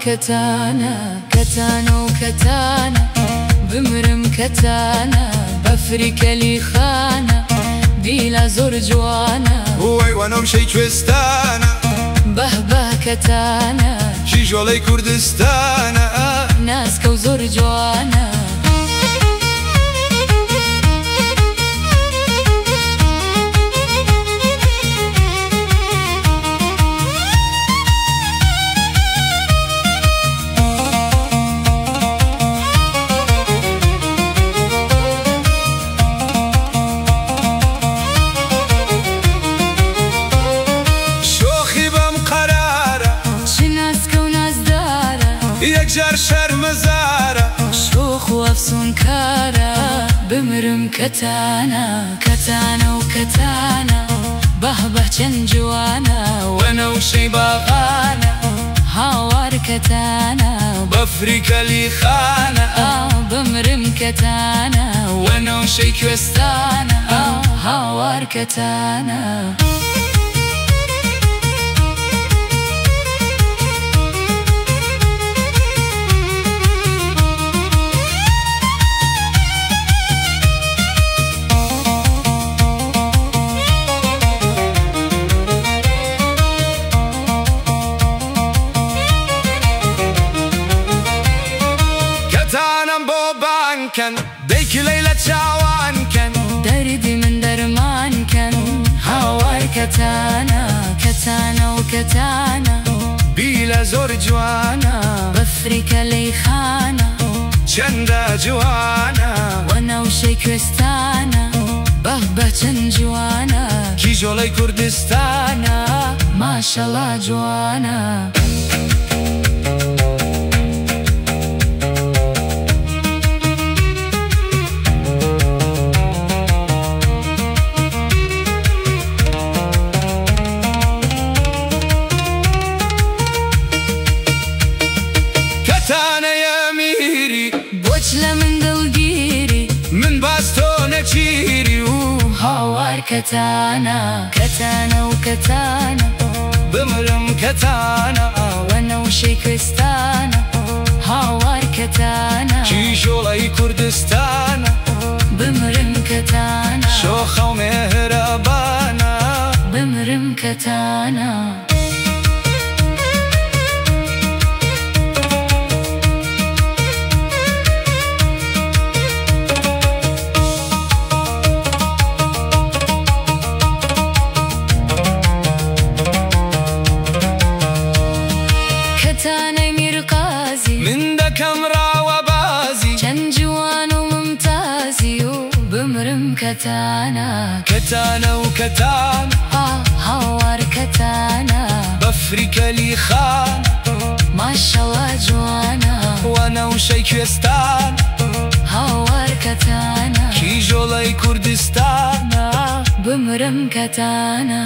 كتانة كتانة وكتانة بمرم كتانة بفريكة لي خانة بيلا زور جوانا هوي وانا مشي كوستانة بهبه كتانة جيجولي كردستانة ناس كوزور جوانا يكجر شرمزارة شوخ وافسون كارا بمرم كتانة كتانة وكتانة بهبه جنجوانا وانا وشي باغانا هاوار كتانة بفريكة لي خانة بمرم كتانة وانا وشي كوستانة هاوار كتانة كان ديك ليلة شعوان كان دردي من درمان كان هاوار كتانة كتانة وكتانة بيلا زور جوانا بفريكة لي خانة جندا جوانا وانا وشي كوستانة بهبه جنجوانا جيجولي كردستانة ما شاء الله جوانا كتانة يا ميري بوجلة من دلقيري من باستونة جيري هاوار كتانة كتانة وكتانة بمرم كتانة وانا وشي كوستانة هاوار كتانة جيجولي كردستانة بمرم كتانة شوخة ومهربانة بمرم كتانة كتانة مرقازي من دكم وبازي جنجوان وممتازي بمرم كتانة كتانة وكتانة هاوار كتانة بفريكة لي خانة ما شاء الله جوانا وانا وشي كوستانة هاوار كتانة جيجولي كردستانة بمرم كتانة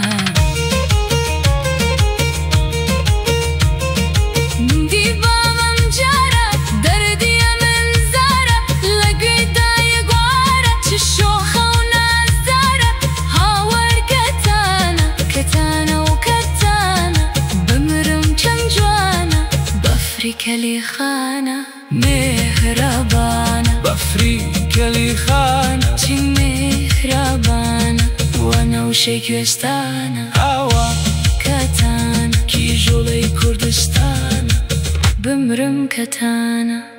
بفريكة لي خانة مهربانة بفريكة لي خانة مهربانة وانا وشي كوستانة هوا كتانة جيجولي كردستانة بمرم كتانة